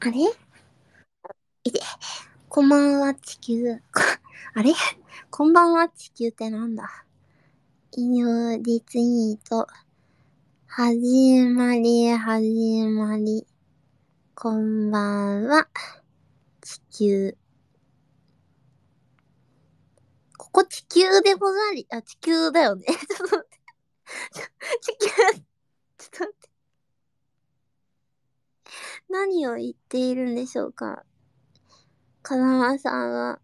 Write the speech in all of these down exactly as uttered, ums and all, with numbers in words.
あれいて、こんばんは、地球。あれこんばんは、地球ってなんだ。引用リツイート。はじまり、はじまり。こんばんは、地球。ここ地球でござり、あ、地球だよね。ちょっと待って。地球、ちょっと待って。何を言っているんでしょうか。風間さんは。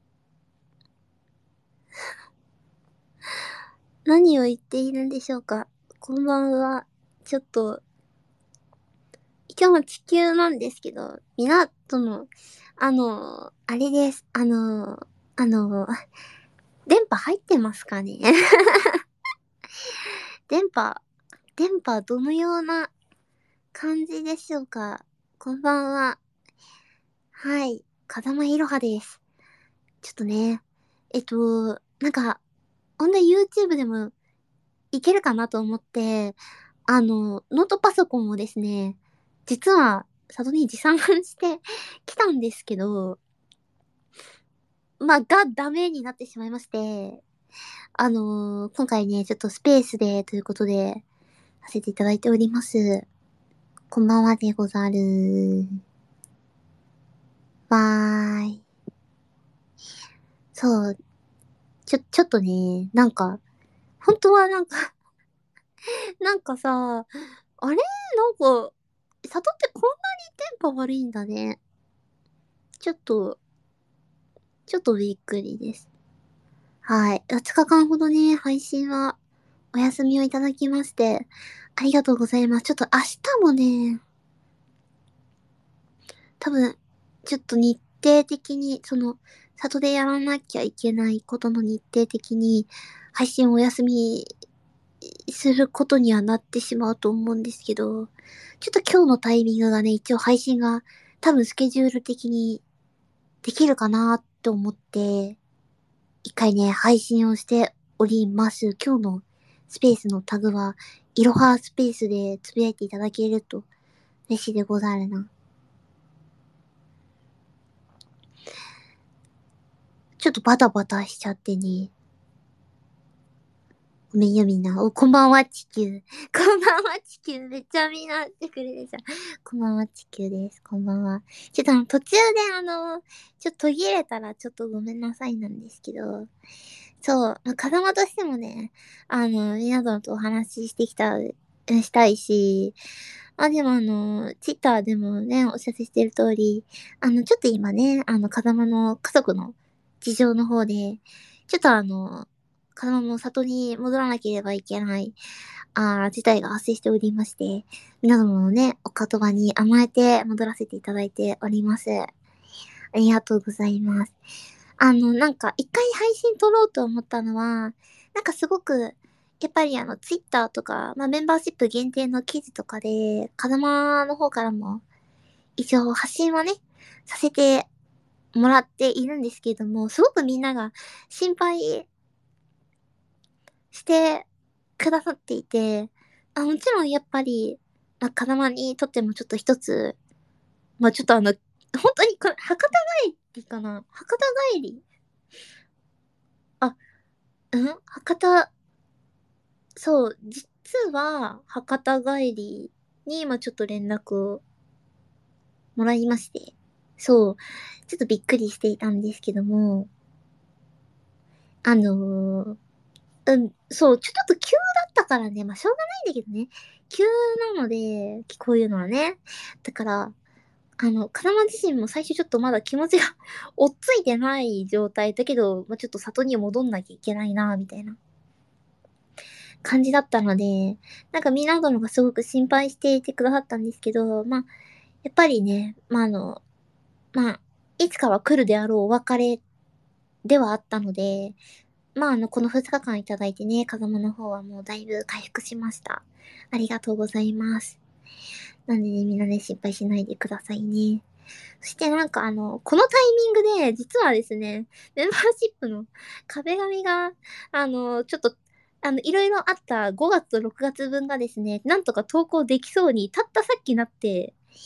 何を言っているんでしょうか。こんばんは。ちょっと、今日も地球なんですけど、港の、あの、あれです。あの、あの、電波入ってますかね電波、電波どのような感じでしょうか。こんばんは。はい。風間いろはです。ちょっとね、えっと、なんか、ほんと YouTube でもいけるかなと思って、あの、ノートパソコンをですね、実は、里に持参してきたんですけど、まあ、がダメになってしまいまして、あのー今回ね、ちょっとスペースでということで、させていただいております。こんばんはでござる。わーい。そう、ちょ、ちょっとね、なんか、本当はなんかなんかさ、あれなんか、里ってこんなに電波悪いんだね。ちょっと、ちょっとびっくりです。はい。ふつかかんほどね、配信はお休みをいただきまして、ありがとうございます。ちょっと明日もね、多分、ちょっと日程的に、その、里でやらなきゃいけないことの日程的に、配信をお休みすることにはなってしまうと思うんですけど、ちょっと今日のタイミングがね、一応配信が多分スケジュール的にできるかなって思って、一回ね、配信をしております。今日のスペースのタグは、いろはスペースでつぶやいていただけると嬉しいでござるな。ちょっとバタバタしちゃってね。ごめんよみんな。お、こんばんは地球。こんばんは地球。めっちゃみんなってくれるじゃん。こんばんは地球です。こんばんは。ちょっとあの途中であの、ちょっと途切れたらちょっとごめんなさいなんですけど、そう、まあ風間としてもね、あの、皆さんとお話ししてきた、したいし、あ、でもあの、ツイッターでもね、お知らせしてる通り、あの、ちょっと今ね、あの、風間の家族の事情の方で、ちょっとあの、風間も里に戻らなければいけない、あー、事態が発生しておりまして、皆様のね、お言葉に甘えて戻らせていただいております。ありがとうございます。あの、なんか、一回配信撮ろうと思ったのは、なんかすごく、やっぱりあの、ツイッターとか、まあ、メンバーシップ限定の記事とかで、風間の方からも、一応発信はね、させてもらっているんですけれども、すごくみんなが心配してくださっていて、あ、もちろんやっぱり、まあ、風間にとってもちょっと一つ、まあ、ちょっとあの、本当にこれ、博多帰りかな博多帰りあ、うん博多、そう、実は、博多帰りに、まあ、ちょっと連絡をもらいまして、そう、ちょっとびっくりしていたんですけども、あのーうん、そう、ちょっと急だったからね、まあ、しょうがないんだけどね、急なので、こういうのはね。だから、あの、カナマ自身も最初ちょっとまだ気持ちが追っついてない状態だけど、まあ、ちょっと里に戻んなきゃいけないな、みたいな感じだったので、なんかみんなどのがすごく心配していてくださったんですけど、まあ、やっぱりね、まあ、あの、まあ、いつかは来るであろうお別れではあったので、まあ、あの、このふつかかんいただいてね、風間の方はもうだいぶ回復しました。ありがとうございます。なんでね、みんなね、心配しないでくださいね。そしてなんかあの、このタイミングで、実はですね、メンバーシップの壁紙が、あの、ちょっと、あの、いろいろあったごがつとろくがつぶんがですね、なんとか投稿できそうに、たったさっきなって、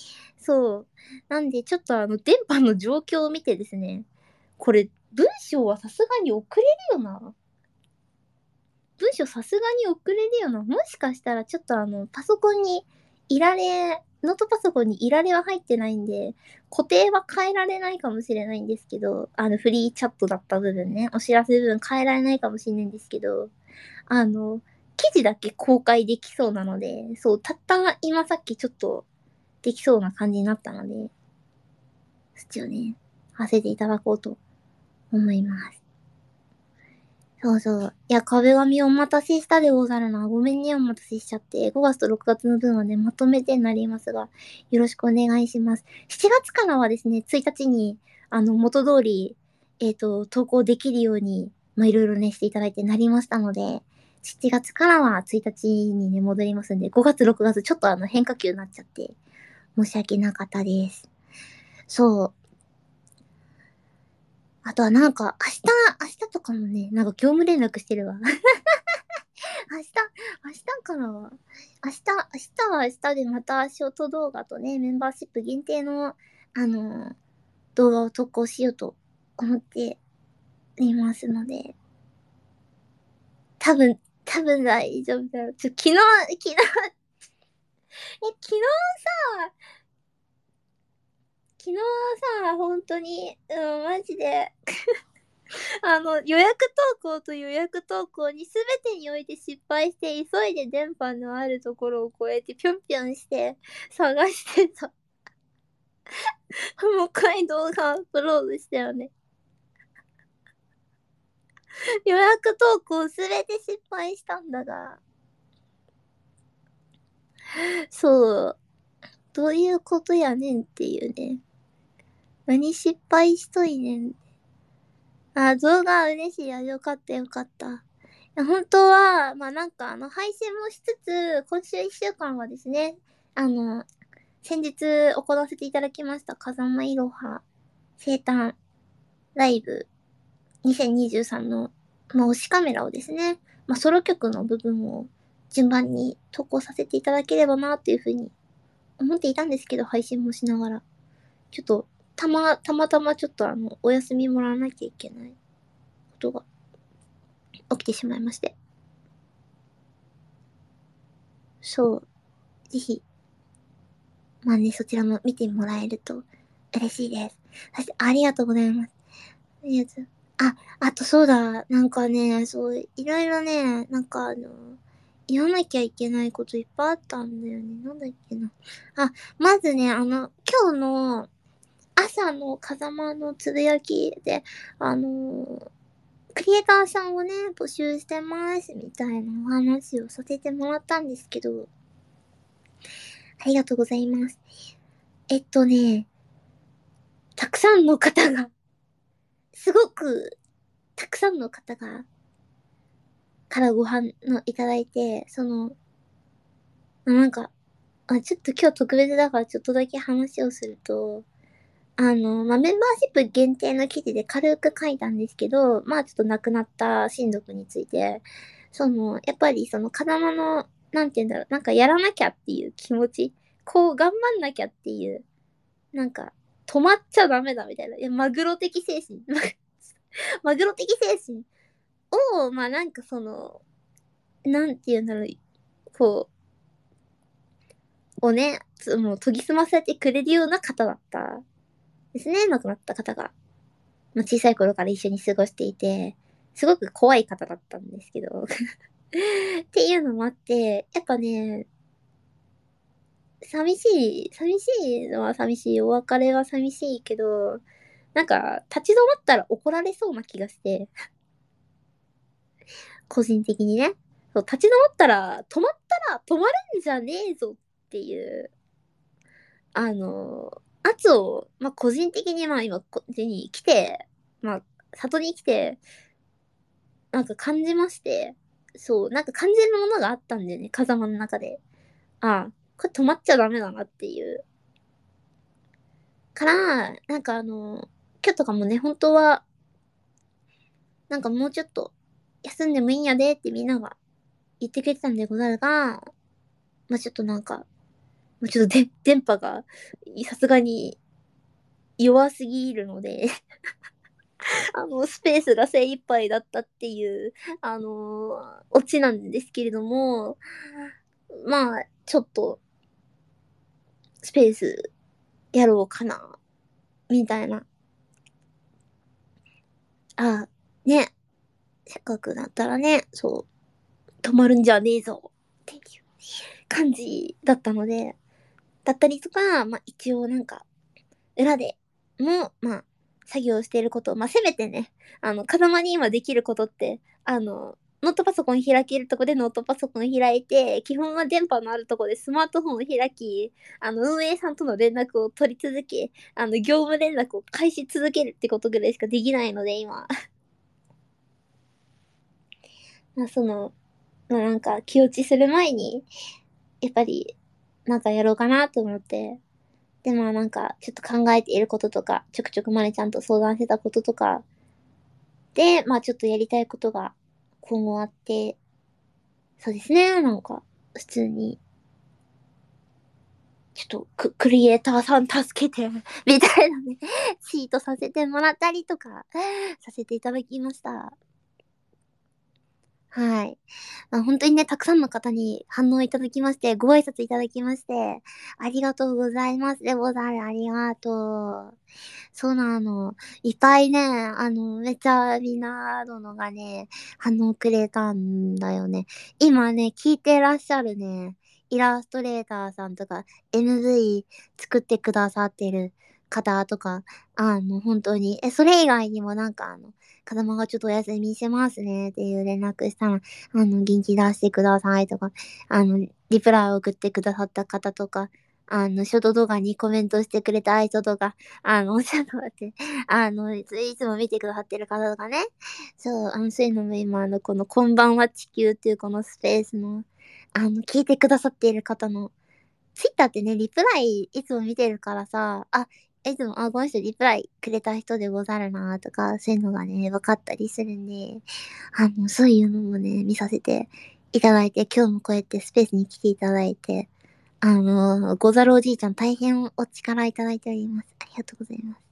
そう。なんで、ちょっとあの、電波の状況を見てですね、これ、文章はさすがに送れるよな。文章さすがに送れるよな。もしかしたらちょっとあの、パソコンにいられ、ノートパソコンにいられは入ってないんで、固定は変えられないかもしれないんですけど、あの、フリーチャットだった部分ね、お知らせ部分変えられないかもしれないんですけど、あの、記事だけ公開できそうなので、そう、たった今さっきちょっとできそうな感じになったので、そっちをね、させていただこうと思います。そうそう。いや、壁紙お待たせしたでござるな。ごめんね、お待たせしちゃって。ごがつとろくがつの分はね、まとめてになりますが、よろしくお願いします。しちがつからはですね、ついたちに、あの、元通り、えっ、と、投稿できるように、まあ、いろいろね、していただいてなりましたので、しちがつからはついたちにね、戻りますんで、ごがつ、ろくがつ、ちょっとあの、変化球になっちゃって、申し訳なかったです。そう。あとはなんか、明日、明日とかもね、なんか業務連絡してるわ。明日、明日からは、明日、明日は明日でまたショート動画とね、メンバーシップ限定の、あの、動画を投稿しようと思っていますので、多分、多分大丈夫だろう。ちょ、昨日、昨日、え、昨日さ、昨日さ、本当に、うん、マジで、あの、予約投稿と予約投稿に全てにおいて失敗して、急いで電波のあるところを越えて、ぴょんぴょんして探してた。もう一回動画アップロードしたよね。予約投稿すべて失敗したんだが。そう。どういうことやねんっていうね。何失敗しといねん。あ、動画嬉しいや。よかったよかった。いや本当は、まあなんかあの配信もしつつ、今週いっしゅうかんはですね、あの、先日行わせていただきました風間いろは生誕ライブにせんにじゅうさんの、まあ、推しカメラをですね、まあ、ソロ曲の部分を順番に投稿させていただければなっていうふうに思っていたんですけど、配信もしながら。ちょっと、たま、たまたまちょっとあの、お休みもらわなきゃいけないことが起きてしまいまして。そう、ぜひ、まあね、そちらも見てもらえると嬉しいです。そして、ありがとうございます。ありがとう。あ、あとそうだ、なんかね、そう、いろいろね、なんかあの、言わなきゃいけないこといっぱいあったんだよね。なんだっけな。あ、まずね、あの、今日の朝の風間のつぶやきで、あの、クリエイターさんをね、募集してます、みたいなお話をさせてもらったんですけど、ありがとうございます。えっとね、たくさんの方が、すごく、たくさんの方が、からご飯のいただいて、その、なんか、あ、ちょっと今日特別だからちょっとだけ話をすると、あの、まあ、メンバーシップ限定の記事で軽く書いたんですけど、まあちょっと亡くなった親族について、その、やっぱりその、風間の、なんて言うんだろう、なんかやらなきゃっていう気持ち、こう頑張んなきゃっていう、なんか、止まっちゃダメだみたいな、いや、マグロ的精神、マグロ的精神を、まあなんかその、なんて言うんだろう、こう、をね、つもう研ぎ澄ませてくれるような方だったですね、亡くなった方が。まあ、小さい頃から一緒に過ごしていて、すごく怖い方だったんですけどっていうのもあって、やっぱね、寂しい、寂しいのは寂しい、お別れは寂しいけど、なんか、立ち止まったら怒られそうな気がして、個人的にね。そう、立ち止まったら、止まったら止まるんじゃねえぞっていう、あの、圧を、まあ、個人的にまあ今、こっちに来て、まあ、里に来て、なんか感じまして、そう、なんか感じるものがあったんだよね、風間の中で。ああ、これ止まっちゃダメだなっていう。から、なんかあの、今日とかもね、本当は、なんかもうちょっと休んでもいいんやでってみんなが言ってくれてたんでござるが、まあちょっとなんか、 うちょっとで電波がさすがに弱すぎるのであの、スペースが精一杯だったっていう、あのーオチなんですけれども、まあ、ちょっと、スペースやろうかな、みたいな。あ、ね、せっかくだったらね、そう、止まるんじゃねえぞ、っていう感じだったので、だったりとか、まあ一応なんか、裏でも、まあ、作業していること、まあ、せめてね、あの、風間に今できることって、あの、ノートパソコン開けるとこでノートパソコン開いて、基本は電波のあるとこでスマートフォンを開き、あの、運営さんとの連絡を取り続け、あの、業務連絡を返し続けるってことぐらいしかできないので、今。まあ、その、まあ、なんか気落ちする前に、やっぱり、なんかやろうかなと思って、で、まあなんか、ちょっと考えていることとか、ちょくちょくまねちゃんと相談してたこととか、で、まあちょっとやりたいことが今後あって、そうですね、なんか、普通に、ちょっとク、クリエイターさん助けて、みたいなね、ツイートさせてもらったりとか、させていただきました。はい。まあ、本当にね、たくさんの方に反応いただきまして、ご挨拶いただきまして、ありがとうございますでござる、ありがとう。そうなの。いっぱいね、あの、めっちゃみんなのがね、反応くれたんだよね。今ね、聞いてらっしゃるね、イラストレーターさんとか、エムブイ 作ってくださってる方とか、あの、本当に、え、それ以外にもなんかあの、子供がちょっとお休みしてますねっていう連絡したら、あの、元気出してくださいとか、あの、リプライを送ってくださった方とか、あの、ショート動画にコメントしてくれた人とか、あの、ちょっと待って、あの、いついつも見てくださってる方とかね。そう、あの、そういうのも今、あの、この、こんばんは地球っていうこのスペースの、あの、聞いてくださっている方の、ツイッターってね、リプライいつも見てるからさ、あ、いつも、あ、この人リプライくれた人でござるなとか、そういうのがね、分かったりするんで、あの、そういうのもね、見させていただいて、今日もこうやってスペースに来ていただいて、あの、ござるおじいちゃん大変お力いただいております。ありがとうございます。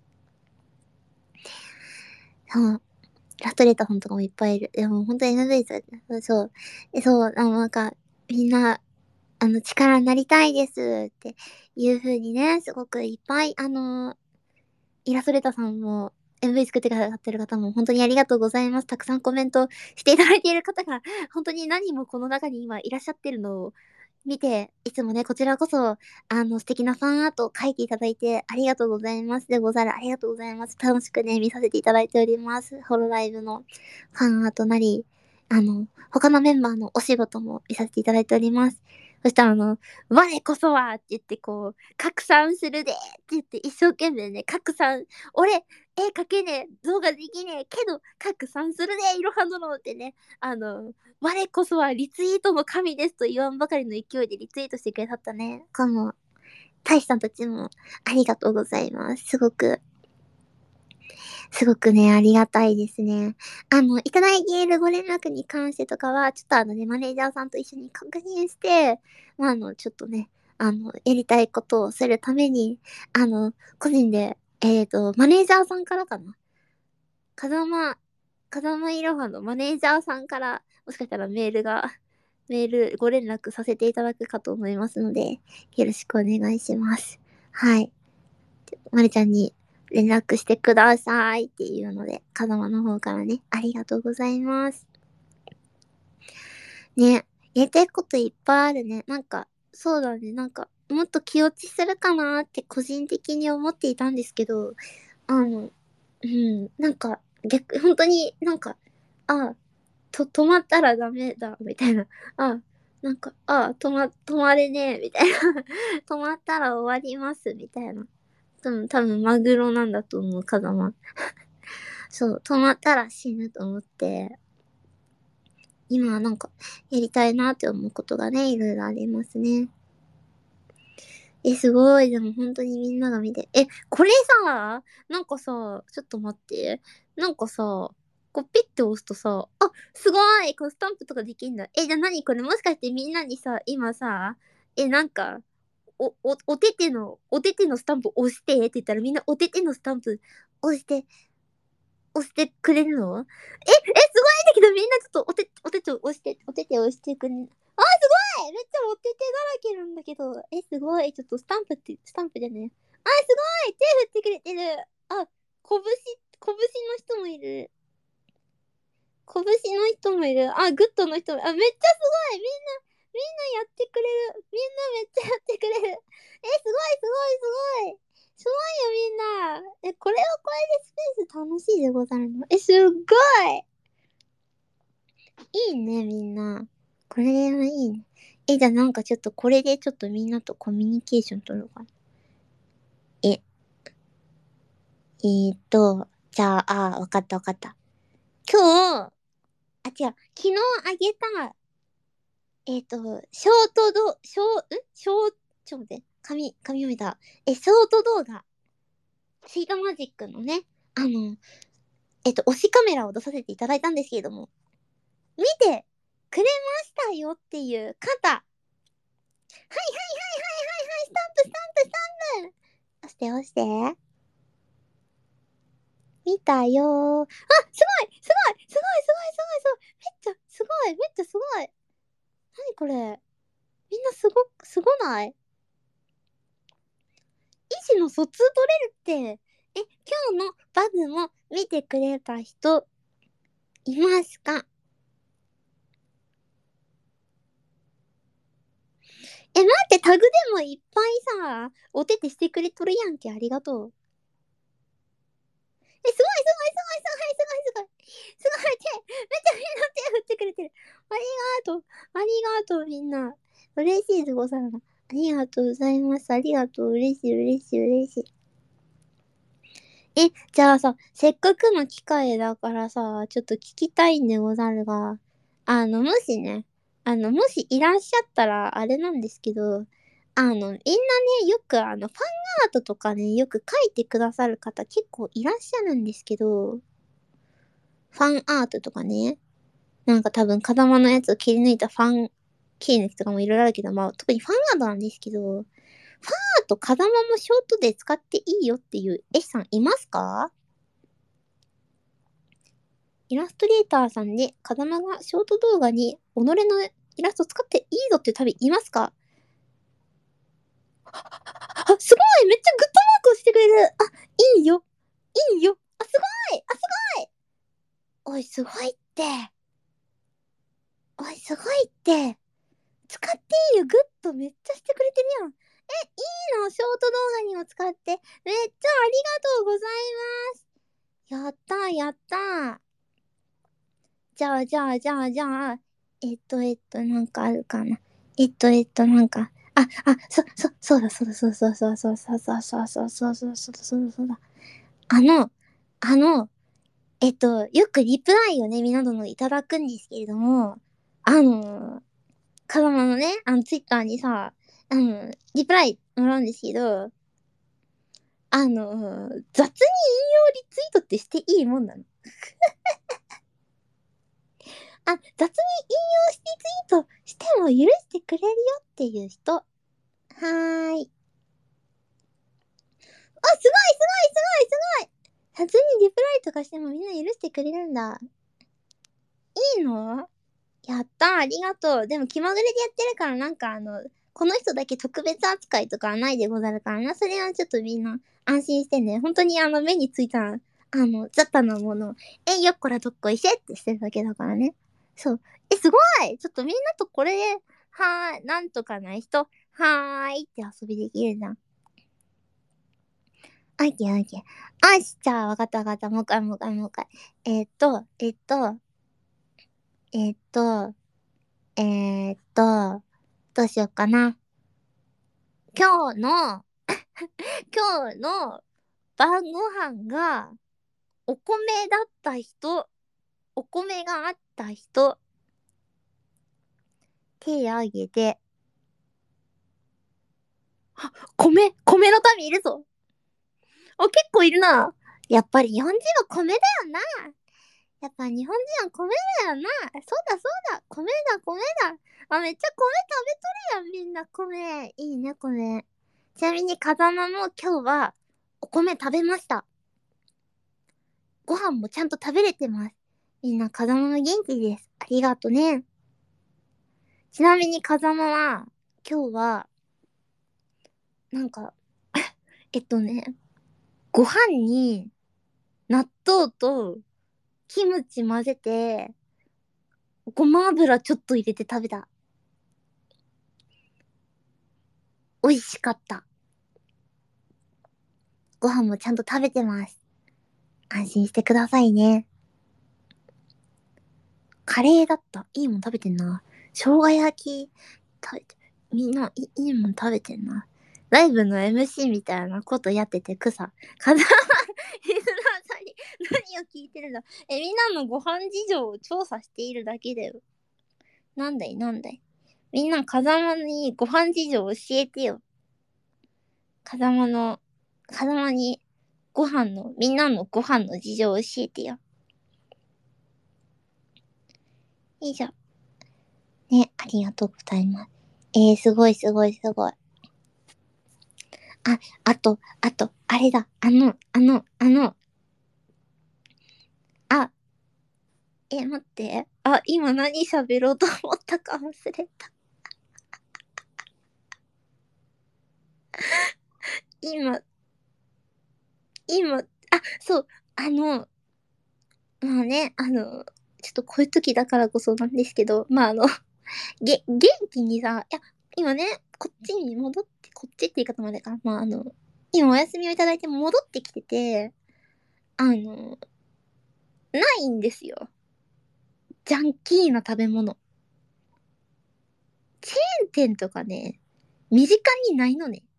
そう、イラストレーターさんとかもいっぱいいる。でも本当に エヌブイ さん、そう、えそう、あの、なんか、みんな、あの、力になりたいですっていう風にね、すごくいっぱい、あの、イラストレーターさんも、エムブイ 作ってくださってる方も本当にありがとうございます。たくさんコメントしていただいている方が、本当に何人もこの中に今いらっしゃってるのを見て、いつもね、こちらこそ、あの、素敵なファンアートを書いていただいて、ありがとうございます。でござる。ありがとうございます。楽しくね、見させていただいております。ホロライブのファンアートなり、あの、他のメンバーのお仕事も見させていただいております。そしたらあの、我こそはって言ってこう、拡散するでって言って一生懸命ね、拡散、俺、絵描けねえ、動画できねえ、けど拡散するで、いろは殿ってね、あの、我こそはリツイートの神ですと言わんばかりの勢いでリツイートしてくださったね。この、大使さんたちもありがとうございます。すごく、すごくね、ありがたいですね。あの、いただいているご連絡に関してとかは、ちょっとあのね、マネージャーさんと一緒に確認して、まあ、あの、ちょっとね、あの、やりたいことをするために、あの、個人で、えっと、マネージャーさんからかな。風間、風間いろはのマネージャーさんから、もしかしたらメールが、メールご連絡させていただくかと思いますので、よろしくお願いします。はい。まるちゃんに連絡してくださいっていうので、風間の方からね、ありがとうございます。ね、やりたいこといっぱいあるね。なんか、そうだね、なんか、もっと気落ちするかなって個人的に思っていたんですけど、あの、うん、なんか、逆、本当になんか、あ、と、止まったらダメだ、みたいな。あ、なんか、あ、止ま、止まれねえ、みたいな。止まったら終わります、みたいな。多分、多分、マグロなんだと思う、風間。そう、止まったら死ぬと思って、今はなんか、やりたいなって思うことがね、いろいろありますね。え、すごい。でも本当にみんなが見て。え、これさ、なんかさ、ちょっと待って。なんかさ、こうピッて押すとさ、あ、すごいこうスタンプとかできんだ。え、じゃあ何これもしかしてみんなにさ、今さ、え、なんか、 お、お、お手手の、お手手のスタンプ押してって言ったらみんなお手手のスタンプ押して、押してくれるの？え、え、すごいんだけどみんなちょっとお手、お手手押して、お手手押してくれる。あ、すごいめっちゃお手手だらけなんだけど。え、すごい。ちょっとスタンプって、スタンプじゃね。あ、すごい手振ってくれてる。あ、拳、拳の人もいる。拳の人もいる。あ、グッドの人も、あ、めっちゃすごいみんな、みんなやってくれる。みんなめっちゃやってくれる。え、すごいすごいすごい。すごいよみんな。え、これはこれでスペース楽しいでござるの。え、すっごい。いいね、みんな。これはいいね。え、じゃあなんかちょっとこれでちょっとみんなとコミュニケーション取ろうかな。え、えーっと、じゃあ、あ、わかったわかった。今日、あ、違う、昨日あげた、えっと、ショートド、ショー、んショー、ちょっと待って、紙、紙読めた。え、ショート動画、シートマジックのね、あの、えっと、推しカメラを出させていただいたんですけれども、見てくれましたよっていう方、はいはいはいはいはいはいはい、スタンプスタンプスタンプ押して押して。見たよー。あ、すごいすごいすごいすごいすごいすごいめっちゃすごいめっちゃすごい。なにこれ、みんなすご、すごない？意思の疎通取れるって。え、今日のバグも見てくれた人いますか？え、待って、タグでもいっぱいさ、お手手してくれとるやんけ。ありがとう。え、すごいすごいすごいすごいすごいすごい。すごい手、めっちゃみんな手振ってくれてる。ありがとう。ありがとうみんな。嬉しいでござるな。ありがとうございます。ありがとう。嬉しい嬉しい嬉しい。え、じゃあさ、せっかくの機会だからさ、ちょっと聞きたいんでござるが、あの、もしね、あの、もしいらっしゃったら、あれなんですけど、あの、みんなね、よくあの、ファンアートとかね、よく書いてくださる方結構いらっしゃるんですけど、ファンアートとかね、なんか多分、風間のやつを切り抜いたファン切り抜きとかもいろいろあるけど、まあ、特にファンアートなんですけど、ファンアート、風間もショートで使っていいよっていう絵師さんいますか？イラストレーターさんで、風間がショート動画に己のイラスト使っていいぞって旅いますか？あ、すごいめっちゃグッドマークをしてくれる。あ、いいよ。いいよ。あ、すごいあ、すごいおい、すごいって。おい、すごいって。使っていいよ。グッドめっちゃしてくれてるやん。え、いいのショート動画にも使って。めっちゃありがとうございます。やったー、やったー。じゃあ、じゃあ、じゃあ、じゃあ、えっと、えっと、なんかあるかな。えっと、えっと、なんか、あ、あ、そ、そ、そうだ、そうだ、そうそうそうそうそうそうそうそうそうそうそうそうそうだ。あの、あの、えっと、よくリプライをね、皆殿いただくんですけれども、あの、カバマのね、あの、ツイッターにさ、あの、リプライもらうんですけど、あの、雑に引用リツイートってしていいもんなの？あ、雑に引用してツイートしても許してくれるよっていう人。はーい。あ、すごいすごいすごいすごい雑にリプライとかしてもみんな許してくれるんだ。いいの？やったー、ありがとう。でも気まぐれでやってるからなんかあの、この人だけ特別扱いとかはないでござるからな。それはちょっとみんな安心してね。本当にあの目についた、あの、雑多なものを、え、よっこらどっこいせってしてるだけだからね。そう。え、すごいちょっとみんなとこれで、はーい、なんとかない人、はーいって遊びできるじゃん。オッケーオッケー。よし、じゃあ、わかったわかった。もう一回もう一回もう一回。えーっと、えーっと、えーっと、えーっと、どうしようかな。今日の、今日の晩ご飯がお米だった人、お米があった人、手挙げて、あ、米、米の民いるぞ。あ、結構いるな。やっぱりよんじは米だよな。 やっぱ日本人は米だよな。そうだそうだ。米だ米だ。あ、めっちゃ米食べとるやん、みんな米。いいね、米。ちなみに風間も今日はお米食べました。ご飯もちゃんと食べれてます。みんな風間も元気です。ありがとね。ちなみに風間は今日はなんかえっとね、ご飯に納豆とキムチ混ぜて、ごま油ちょっと入れて食べた。美味しかった。ご飯もちゃんと食べてます。安心してくださいね。カレーだった。いいもん食べてんな。生姜焼き食べて、みんないいいもん食べてんな。ライブの エムシー みたいなことやってて草。かな、リスナーさんに何を聞いてるんだ。え、みんなのご飯事情を調査しているだけだよ。なんだいなんだい。みんな風間にご飯事情教えてよ。風間の、風間にご飯の、みんなのご飯の事情教えてよ。よいしょ。ね、ありがとうございます。えー、すごいすごいすごい。あ、あと、あと、あれだ。あの、あの、あの、あ、え、待って。あ、今何喋ろうと思ったか忘れた。今、今、あ、そう、あの、まあね、あの、ちょっとこういう時だからこそなんですけど、まああの、げ、元気にさ、いや、今ね、こっちに戻って、こっちって言い方までか。まああの、今お休みをいただいて戻ってきてて、あの、ないんですよ。ジャンキーな食べ物。チェーン店とかね、身近にないのね。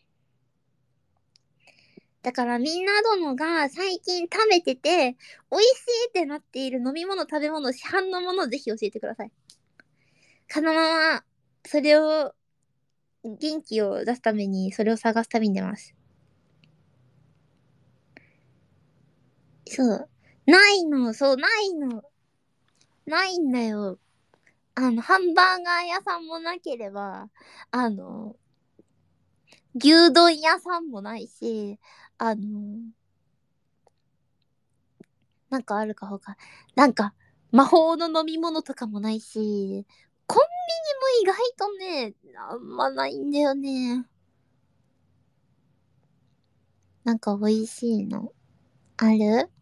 だからみんなどもが最近食べてて、美味しいってなっている飲み物、食べ物、市販のものをぜひ教えてください。このまま、それを、元気を出すために、それを探す旅に出ます。そう。ないの、そう、ないの。ないんだよ。あの、ハンバーガー屋さんもなければ、あの、牛丼屋さんもないし、あの、なんかあるかほか。なんか、魔法の飲み物とかもないし、コンビニも意外とね、あんまないんだよね。なんか美味しいの。ある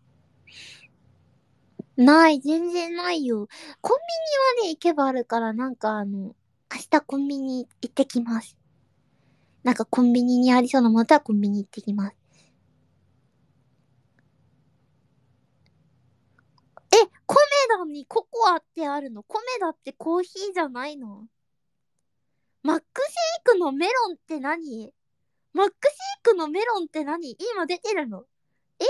ない、全然ないよ。コンビニはね、行けばあるから、なんかあの、明日コンビニ行ってきます。なんかコンビニにありそうなものはコンビニ行ってきます。え、コメダにココアってあるの？コメダってコーヒーじゃないの？マックシェイクのメロンって何？マックシェイクのメロンって何？今出てるの？え、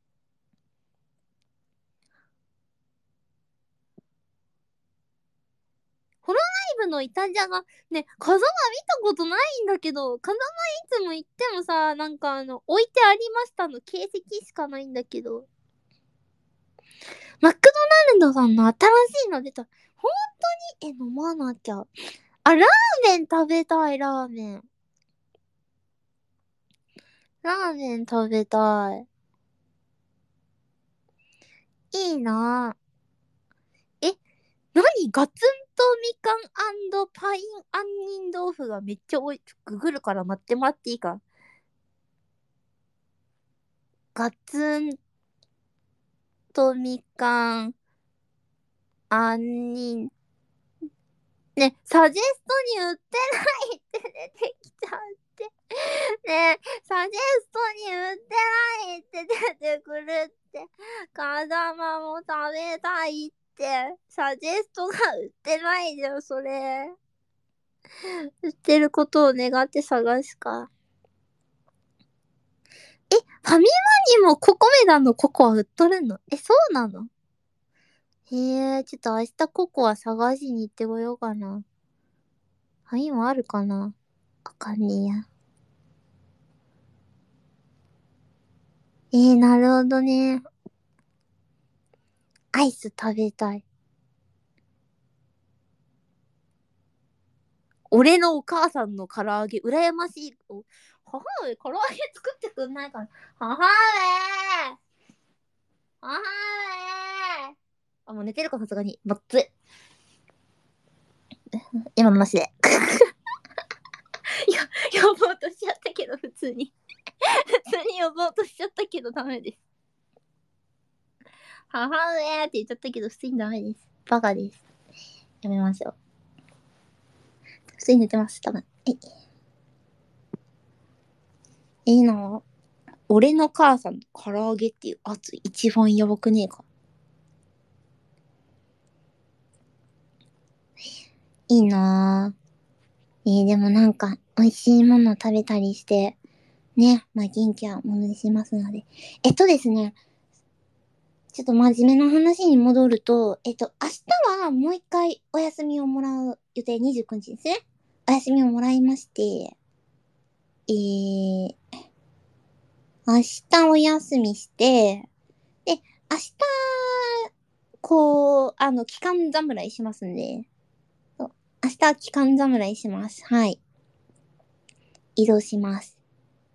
ホロライブのイタジャが、ね、風間見たことないんだけど、風間いつも行ってもさ、なんかあの、置いてありましたの形跡しかないんだけど。マクドナルドさんの新しいの出た。本当に？え、飲まなきゃ。あ、ラーメン食べたい、ラーメン。ラーメン食べたい。いいなぁ。え、なにガツンとみかんパイン杏仁豆腐がめっちゃ多い。ググるから待ってもらっていいか。ガツンとみかん杏仁。ね、サジェストに売ってないって出てきちゃって。ね、サジェストに売ってないって出てくるって。風間も食べたいって。サジェストが売ってないじゃん、それ。売ってることを願って探すか。え、ファミマにもココメダンのココア売っとるの？え、そうなの？へえ、ちょっと明日ココア探しに行ってこようかな。ファミマあるかな？わかんねえや。えー、なるほどね。 アイス食べたい。俺のお母さんの唐揚げ、羨ましい。母上、唐揚げ作ってくんないかな。母上母上あ、もう寝てるかさすがに。ばっつい。今のなしで。いや、呼ぼうとしちゃったけど、普通に。普通に呼ぼうとしちゃったけど、ダメです。母上って言っちゃったけど、普通にダメです。バカです。やめましょう。普通に寝てます、多分。はい。いいなぁ。俺の母さんの唐揚げっていう圧一番やばくねえか。いいなぁ。えー、でもなんか、美味しいもの食べたりして、ね、まあ元気はものにしますので。えっとですね、ちょっと真面目な話に戻ると、えっと、明日はもう一回お休みをもらう予定、にじゅうくにちですね。お休みをもらいまして、えー、明日お休みして、で、明日、こう、あの、期間侍しますんで、そう明日は期間侍します。はい。移動します。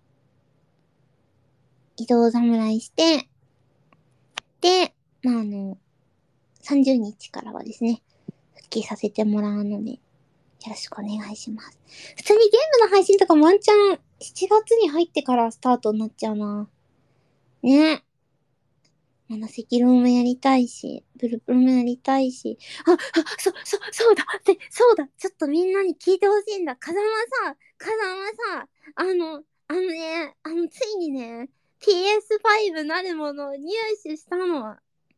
移動侍して、で、まあ、あの、さんじゅうにちからはですね、復帰させてもらうので、よろしくお願いします。普通にゲームの配信とかワンチャンしちがつに入ってからスタートになっちゃうな。ね。あの、赤狼もやりたいし、ブルブルもやりたいし。あ、あ、そ、そ、そうだで、そうだちょっとみんなに聞いてほしいんだ。風間さ、風間さ、あの、あのね、あの、ついにね、ピーエスファイブ なるものを入手したの。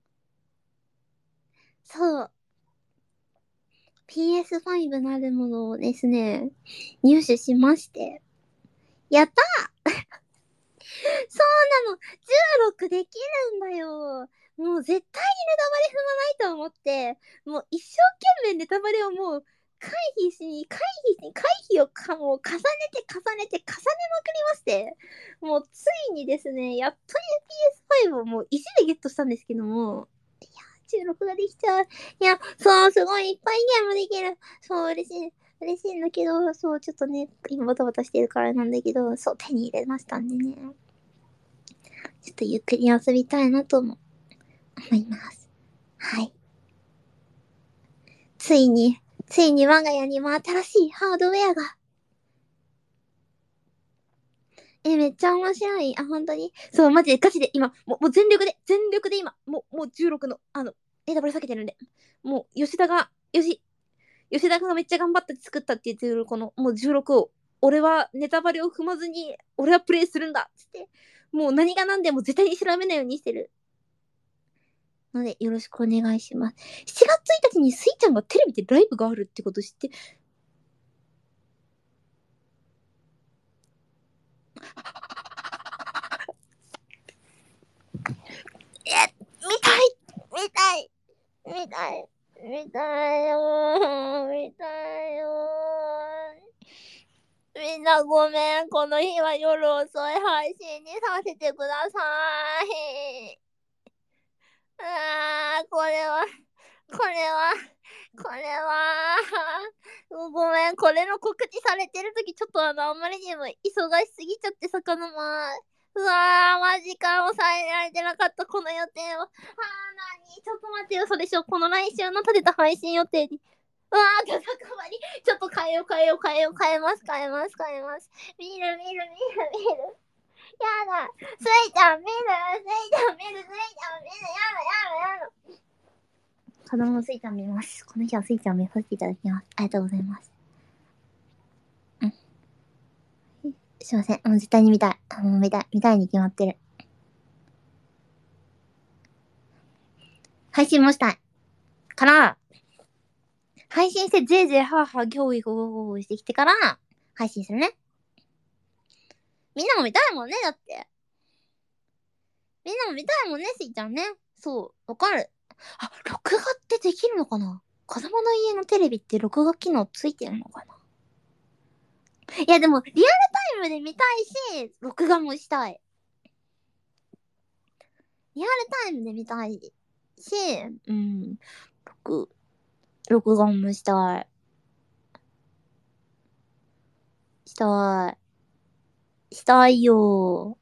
そう。ピーエスファイブ なるものをですね、入手しまして。やったそうなの !じゅうろく できるんだよ。もう絶対にネタバレ踏まないと思って、もう一生懸命ネタバレをもう回避しに、回避しに、回避をかもう重ねて重ねて重ねまくりまして、もうついにですね、やっと ピーエスファイブ をもう石でゲットしたんですけども、いや、じゅうろくができちゃう。いや、そう、すごいいっぱいゲームできる。そう、嬉しい。嬉しいんだけど、そう、ちょっとね、今バタバタしてるからなんだけど、そう、手に入れましたんでね。ちょっとゆっくり遊びたいなとも思います。はい。ついに、ついに我が家にも新しいハードウェアが。え、めっちゃ面白い。あ、本当にそう、マジでガチで今、もう、もう全力で、全力で今、もう、もうじゅうろくの、あの、ネタバレ避けてるんで。もう、吉田が、よし、吉田がめっちゃ頑張って作ったって言ってるこの、もうじゅうろくを、俺はネタバレを踏まずに、俺はプレイするんだつって、もう何が何でも絶対に調べないようにしてる。ので、よろしくお願いします。しちがつついたちにスイちゃんがテレビでライブがあるってこと知って、え、見たい見たい見たい見たいよー見たいよーみんなごめん。この日は夜遅い配信にさせてください。あー、これは、これは、これは、ごめん、これの告知されてるとき、ちょっとあの、あんまりにも忙しすぎちゃって、魚も。うわー、マジか、抑えられてなかった、この予定を。あー、なにちょっと待ってよ、それしょ、この来週の立てた配信予定に。うわー、戦わり。ちょっと変えよう、変えよう、変えよう、変えます、変えます、変えます。見る、見る、見る、見る。やだ。スイちゃん見る、スイちゃん見る、スイちゃん見る、やだ、やだ、やだ。子供のスイちゃん見ます。この日はスイちゃん見させていただきます。ありがとうございます。うん。すいません。もう絶対に見たい。あもう見たい。見たいに決まってる。配信もしたい。から、配信してぜいぜいはーはー教育をしてきてから、配信するね。みんなも見たいもんね、だって。みんなも見たいもんね、スイちゃんね。そう、わかる。あ、録画ってできるのかな？子供の家のテレビって録画機能ついてるのかな？いや、でも、リアルタイムで見たいし、録画もしたい。リアルタイムで見たい。 し、うん、録、録画もしたい。したい。したいよ。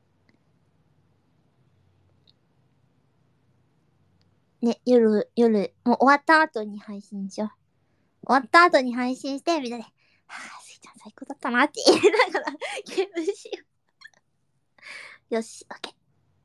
ね、夜、夜、もう終わった後に配信しよう。終わった後に配信して、みんなで、はぁ、スイちゃん最高だったなって言いながらゲームしよう。よし、オッケー。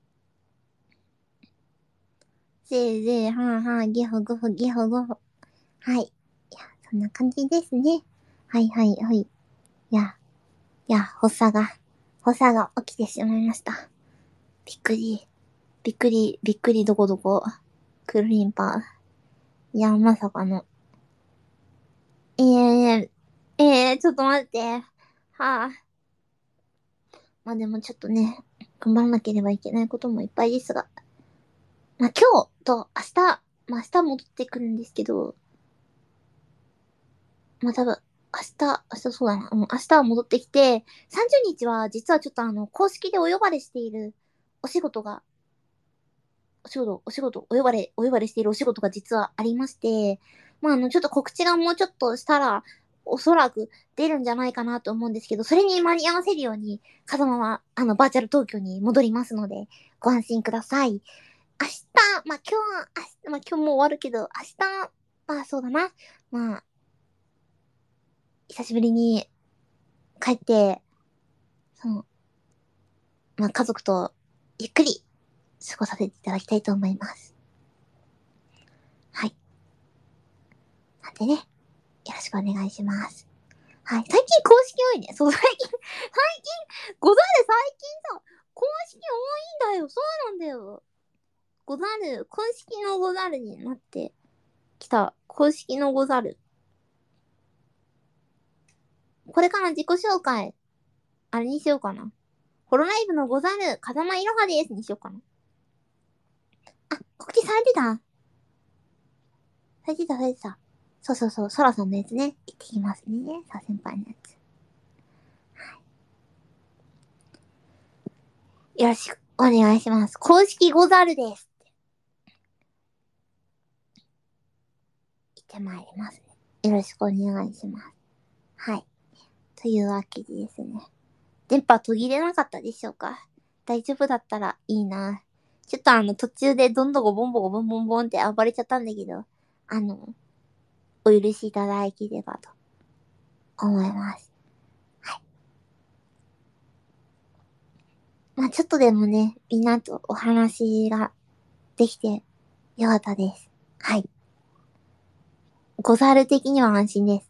せいぜい、はんはん、ゲホゴホ、ゲホゴホ。はい。いや、そんな感じですね。はいはいはい。いや、いや、発作が、発作が起きてしまいました。びっくり。びっくり、びっくりどこどこ。クルリンパー。いや、まさかの。ええー、えー、ちょっと待って。はあ。まあでもちょっとね、頑張らなければいけないこともいっぱいですが。まあ今日と明日、まあ明日戻ってくるんですけど、まあ多分、明日、明日そうだな。うん、明日は戻ってきて、さんじゅうにちは実はちょっとあの、公式でお呼ばれしているお仕事が、お仕事、お仕事、お呼ばれ、お呼ばれしているお仕事が実はありまして、まああの、ちょっと告知がもうちょっとしたら、おそらく出るんじゃないかなと思うんですけど、それに間に合わせるように、風間は、あの、バーチャル東京に戻りますので、ご安心ください。明日、まあ今日は、明日、まあ今日もう終わるけど、明日、まあそうだな。まあ、久しぶりに帰って、その、まあ家族とゆっくり過ごさせていただきたいと思います。はい。なんでね、よろしくお願いします。はい。最近公式多いね。そう、最近、最近、ござる最近さ、公式多いんだよ。そうなんだよ。ござる、公式のござるになってきた。公式のござる。これから自己紹介、あれにしようかな。ホロライブのござる、風間いろはですにしようかな。あ、告知されてたされてた、されてた。そうそうそう、ソラさんのやつね。行ってきますね。さ、先輩のやつ。よろしくお願いします。公式ござるです。行ってまいりますね。よろしくお願いします。はい。というわけでですね。電波途切れなかったでしょうか？大丈夫だったらいいな。ちょっとあの途中でどんどこボンボコボンボンボンって暴れちゃったんだけど、あの、お許しいただければと思います。はい。まあちょっとでもね、みんなとお話ができてよかったです。はい。ござる的には安心です。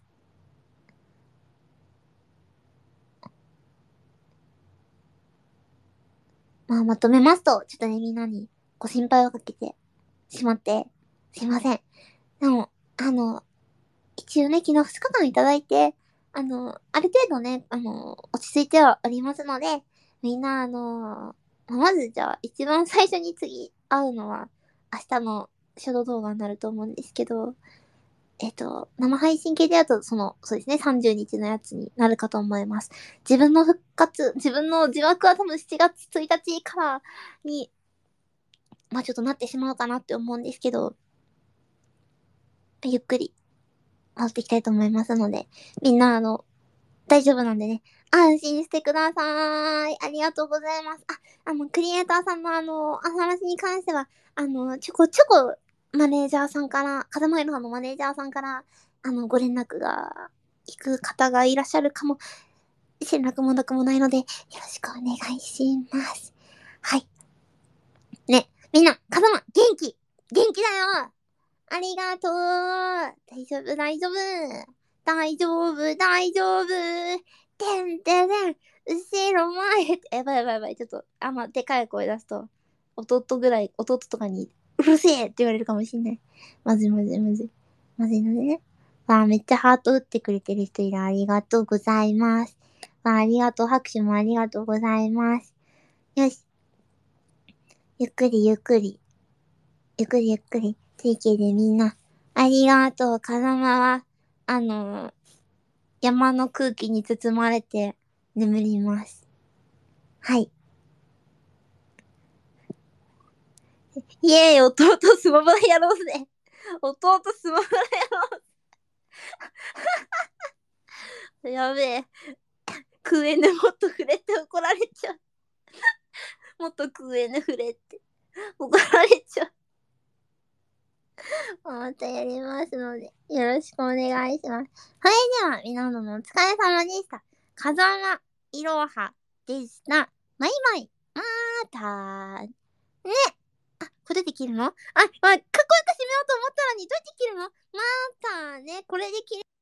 まあまとめますと、ちょっとね、みんなにご心配をかけてしまって、すいません。でも、あの、一応ね、昨日ふつかかんいただいて、あの、ある程度ね、あの、落ち着いてはおりますので、みんな、あの、まずじゃあ、一番最初に次会うのは、明日のショート動画になると思うんですけど、えっと、生配信系でだと、その、そうですね、さんじゅうにちのやつになるかと思います。自分の復活、自分の自枠は多分しちがつついたちからに、まあちょっとなってしまうかなって思うんですけど、ゆっくり回っていきたいと思いますので、みんなあの、大丈夫なんでね、安心してください。ありがとうございます。あ、あの、クリエイターさんのあの、お話に関しては、あの、ちょこちょこ、マネージャーさんから、風間いろはのマネージャーさんから、あの、ご連絡が行く方がいらっしゃるかも、連絡もなくもないので、よろしくお願いします。はい。ね、みんな、風間、元気元気だよありがとう大丈夫、大丈夫大丈夫、大丈夫てんてれん後ろ前って、やばいやばいやばい。ちょっと、あんまでかい声出すと、弟ぐらい、弟とかに、うるせえって言われるかもしんない。まずいまずいまずい。まずいのでね。わあ、めっちゃハート打ってくれてる人いる。ありがとうございます。わあ、ありがとう。拍手もありがとうございます。よし。ゆっくりゆっくり。ゆっくりゆっくり。地域でみんな、ありがとう。風間は、あのー、山の空気に包まれて眠ります。はい。 イエーイ、弟スマブラやろうぜ。弟スマブラやろう。やべえ。クエヌもっと触れて怒られちゃう。もっとクエヌ触れって怒られちゃう。またやりますので、よろしくお願いします。それでは、皆様お疲れ様でした。風間いろはでした。バイバイ。またね。あ、これで切るのあ、まあ、かっこよく締めようと思ったのに、どうやって切るのまたね。これで切る。